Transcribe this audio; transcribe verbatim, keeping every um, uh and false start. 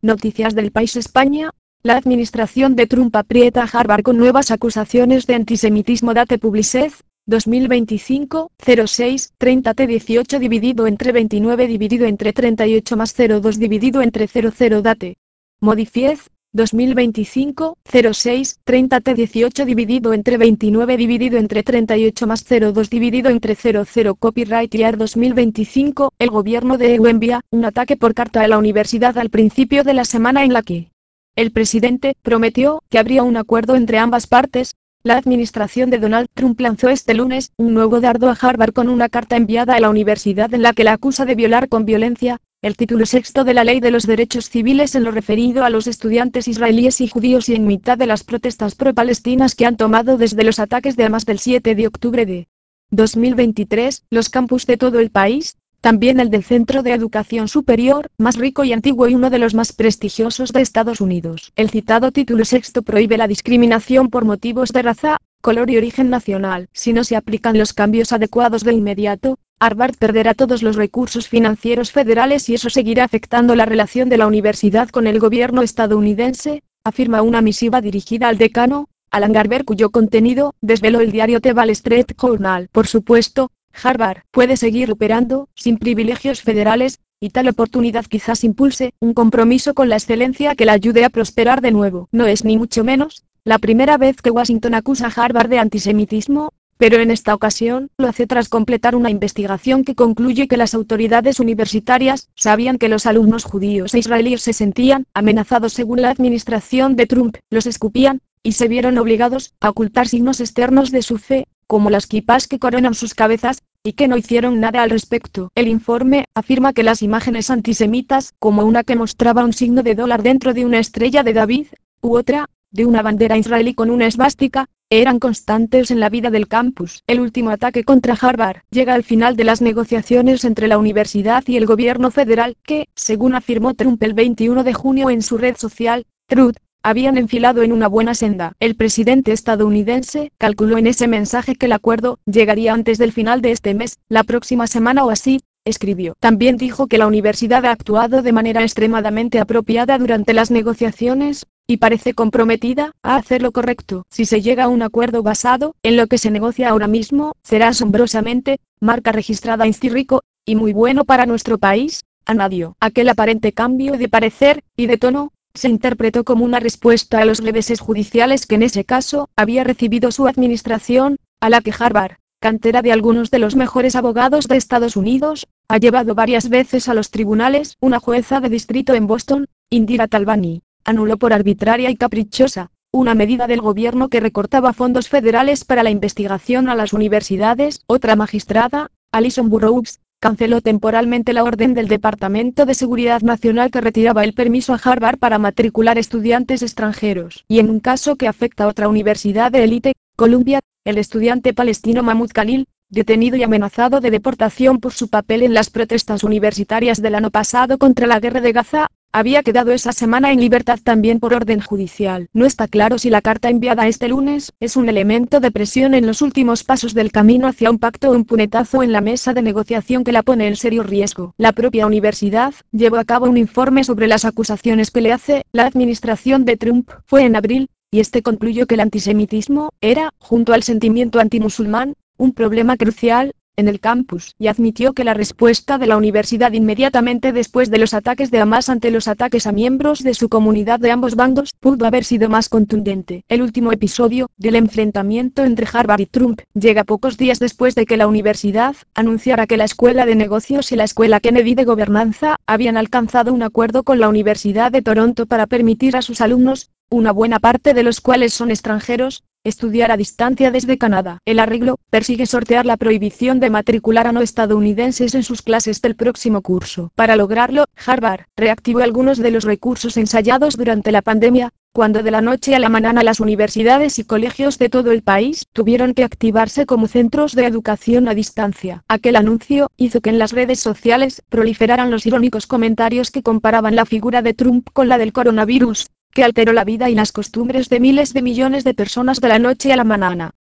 Noticias del País España. La administración de Trump aprieta a Harvard con nuevas acusaciones de antisemitismo. Date Publicez, dos mil veinticinco, cero seis, treinta T dieciocho dividido entre veintinueve dividido entre treinta y ocho más cero dos dividido entre cero cero Date. Modifiez, dos mil veinticinco, cero seis, treinta T dieciocho dividido entre veintinueve dividido entre treinta y ocho más cero dos dividido entre cero cero Copyright Year dos mil veinticinco. El gobierno de E U envía un ataque por carta a la universidad al principio de la semana en la que el presidente prometió que habría un acuerdo entre ambas partes. La administración de Donald Trump lanzó este lunes un nuevo dardo a Harvard con una carta enviada a la universidad en la que la acusa de violar con violencia el título sexto de la Ley de los Derechos Civiles en lo referido a los estudiantes israelíes y judíos y en mitad de las protestas pro-palestinas que han tomado desde los ataques de Hamas del siete de octubre de dos mil veintitrés. Los campus de todo el país, también el del Centro de Educación Superior, más rico y antiguo y uno de los más prestigiosos de Estados Unidos. El citado título sexto prohíbe la discriminación por motivos de raza, color y origen nacional. Si no se aplican los cambios adecuados de inmediato, Harvard perderá todos los recursos financieros federales y eso seguirá afectando la relación de la universidad con el gobierno estadounidense, afirma una misiva dirigida al decano, Alan Garber, cuyo contenido desveló el diario The Wall Street Journal. Por supuesto, Harvard puede seguir operando sin privilegios federales, y tal oportunidad quizás impulse un compromiso con la excelencia que la ayude a prosperar de nuevo. No es ni mucho menos la primera vez que Washington acusa a Harvard de antisemitismo, pero en esta ocasión lo hace tras completar una investigación que concluye que las autoridades universitarias sabían que los alumnos judíos e israelíes se sentían amenazados según la administración de Trump, los escupían, y se vieron obligados a ocultar signos externos de su fe, como las kipás que coronan sus cabezas, y que no hicieron nada al respecto. El informe afirma que las imágenes antisemitas, como una que mostraba un signo de dólar dentro de una estrella de David, u otra, de una bandera israelí con una esvástica, eran constantes en la vida del campus. El último ataque contra Harvard llega al final de las negociaciones entre la universidad y el gobierno federal, que, según afirmó Trump el veintiuno de junio en su red social, Truth, habían enfilado en una buena senda. El presidente estadounidense calculó en ese mensaje que el acuerdo llegaría antes del final de este mes, la próxima semana o así, escribió. También dijo que la universidad ha actuado de manera extremadamente apropiada durante las negociaciones, y parece comprometida a hacer lo correcto. Si se llega a un acuerdo basado en lo que se negocia ahora mismo, será asombrosamente, marca registrada en Cirico, y muy bueno para nuestro país, añadió. Aquel aparente cambio de parecer y de tono se interpretó como una respuesta a los reveses judiciales que en ese caso había recibido su administración, a la que Harvard, cantera de algunos de los mejores abogados de Estados Unidos, ha llevado varias veces a los tribunales. Una jueza de distrito en Boston, Indira Talvani, anuló por arbitraria y caprichosa una medida del gobierno que recortaba fondos federales para la investigación a las universidades. Otra magistrada, Alison Burroughs, canceló temporalmente la orden del Departamento de Seguridad Nacional que retiraba el permiso a Harvard para matricular estudiantes extranjeros. Y en un caso que afecta a otra universidad de élite, Columbia, el estudiante palestino Mahmoud Khalil, detenido y amenazado de deportación por su papel en las protestas universitarias del año pasado contra la guerra de Gaza, había quedado esa semana en libertad también por orden judicial. No está claro si la carta enviada este lunes es un elemento de presión en los últimos pasos del camino hacia un pacto o un puñetazo en la mesa de negociación que la pone en serio riesgo. La propia universidad llevó a cabo un informe sobre las acusaciones que le hace la administración de Trump. Fue en abril, y este concluyó que el antisemitismo era, junto al sentimiento antimusulmán, un problema crucial en el campus, y admitió que la respuesta de la universidad inmediatamente después de los ataques de Hamas ante los ataques a miembros de su comunidad de ambos bandos pudo haber sido más contundente. El último episodio del enfrentamiento entre Harvard y Trump llega pocos días después de que la universidad anunciara que la Escuela de Negocios y la Escuela Kennedy de Gobernanza habían alcanzado un acuerdo con la Universidad de Toronto para permitir a sus alumnos, una buena parte de los cuales son extranjeros, estudiar a distancia desde Canadá. El arreglo persigue sortear la prohibición de matricular a no estadounidenses en sus clases del próximo curso. Para lograrlo, Harvard reactivó algunos de los recursos ensayados durante la pandemia, cuando de la noche a la mañana las universidades y colegios de todo el país tuvieron que activarse como centros de educación a distancia. Aquel anuncio hizo que en las redes sociales proliferaran los irónicos comentarios que comparaban la figura de Trump con la del coronavirus, que alteró la vida y las costumbres de miles de millones de personas de la noche a la mañana.